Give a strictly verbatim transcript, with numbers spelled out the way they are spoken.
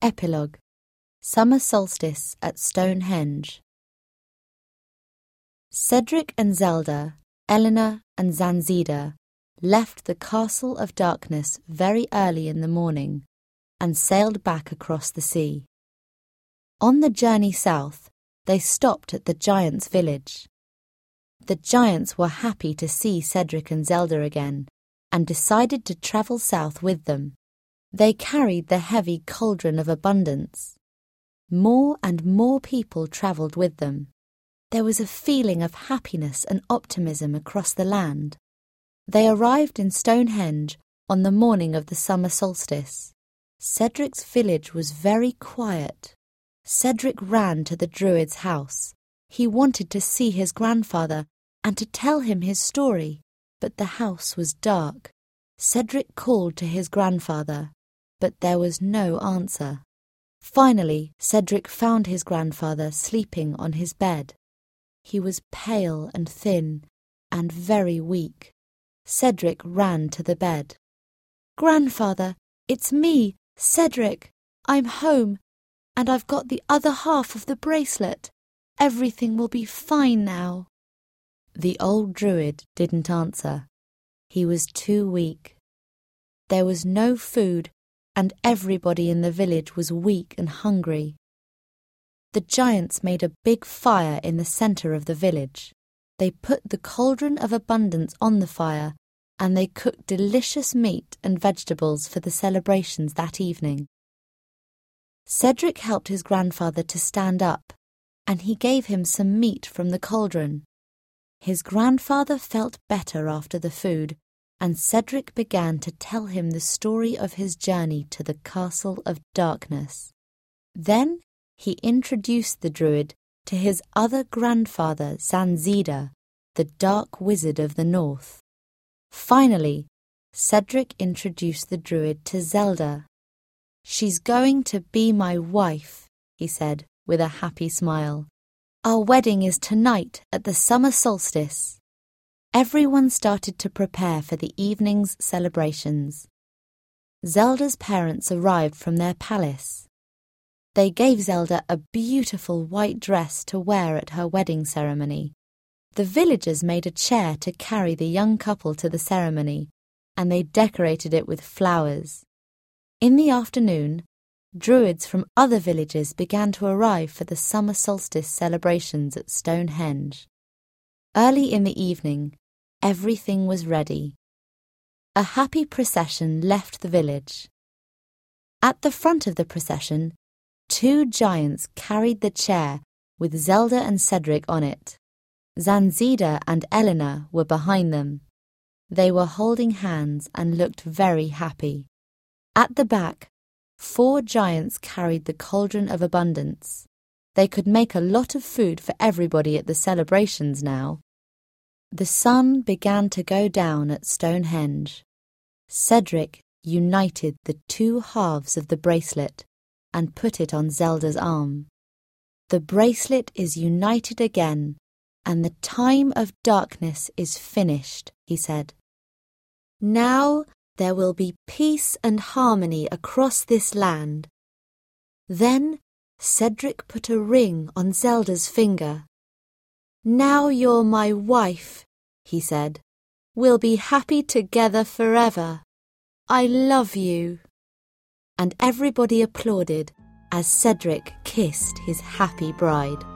Epilogue. Summer Solstice at Stonehenge. Cedric and Zelda, Eleanor and Zanzida left the Castle of Darkness very early in the morning and sailed back across the sea. On the journey south, they stopped at the giants' village. The giants were happy to see Cedric and Zelda again and decided to travel south with them. They carried the heavy cauldron of abundance. More and more people travelled with them. There was a feeling of happiness and optimism across the land. They arrived in Stonehenge on the morning of the summer solstice. Cedric's village was very quiet. Cedric ran to the Druid's house. He wanted to see his grandfather and to tell him his story, but the house was dark. Cedric called to his grandfather, but there was no answer. Finally, Cedric found his grandfather sleeping on his bed. He was pale and thin and very weak. Cedric ran to the bed. "Grandfather, it's me, Cedric. I'm home, and I've got the other half of the bracelet. Everything will be fine now." The old Druid didn't answer. He was too weak. There was no food, and everybody in the village was weak and hungry. The giants made a big fire in the centre of the village. They put the cauldron of abundance on the fire, and they cooked delicious meat and vegetables for the celebrations that evening. Cedric helped his grandfather to stand up, and he gave him some meat from the cauldron. His grandfather felt better after the food, and Cedric began to tell him the story of his journey to the Castle of Darkness. Then he introduced the Druid to his other grandfather, Zanzida, the dark wizard of the north. Finally, Cedric introduced the Druid to Zelda. "She's going to be my wife," he said with a happy smile. "Our wedding is tonight at the summer solstice." Everyone started to prepare for the evening's celebrations. Zelda's parents arrived from their palace. They gave Zelda a beautiful white dress to wear at her wedding ceremony. The villagers made a chair to carry the young couple to the ceremony, and they decorated it with flowers. In the afternoon, Druids from other villages began to arrive for the summer solstice celebrations at Stonehenge. Early in the evening, everything was ready. A happy procession left the village. At the front of the procession, two giants carried the chair with Zelda and Cedric on it. Zanzida and Eleanor were behind them. They were holding hands and looked very happy. At the back, four giants carried the cauldron of abundance. They could make a lot of food for everybody at the celebrations now. The sun began to go down at Stonehenge. Cedric united the two halves of the bracelet and put it on Zelda's arm. "The bracelet is united again, and the time of darkness is finished," he said. "Now there will be peace and harmony across this land." Then Cedric put a ring on Zelda's finger. "Now you're my wife," he said. "We'll be happy together forever. I love you." And everybody applauded as Cedric kissed his happy bride.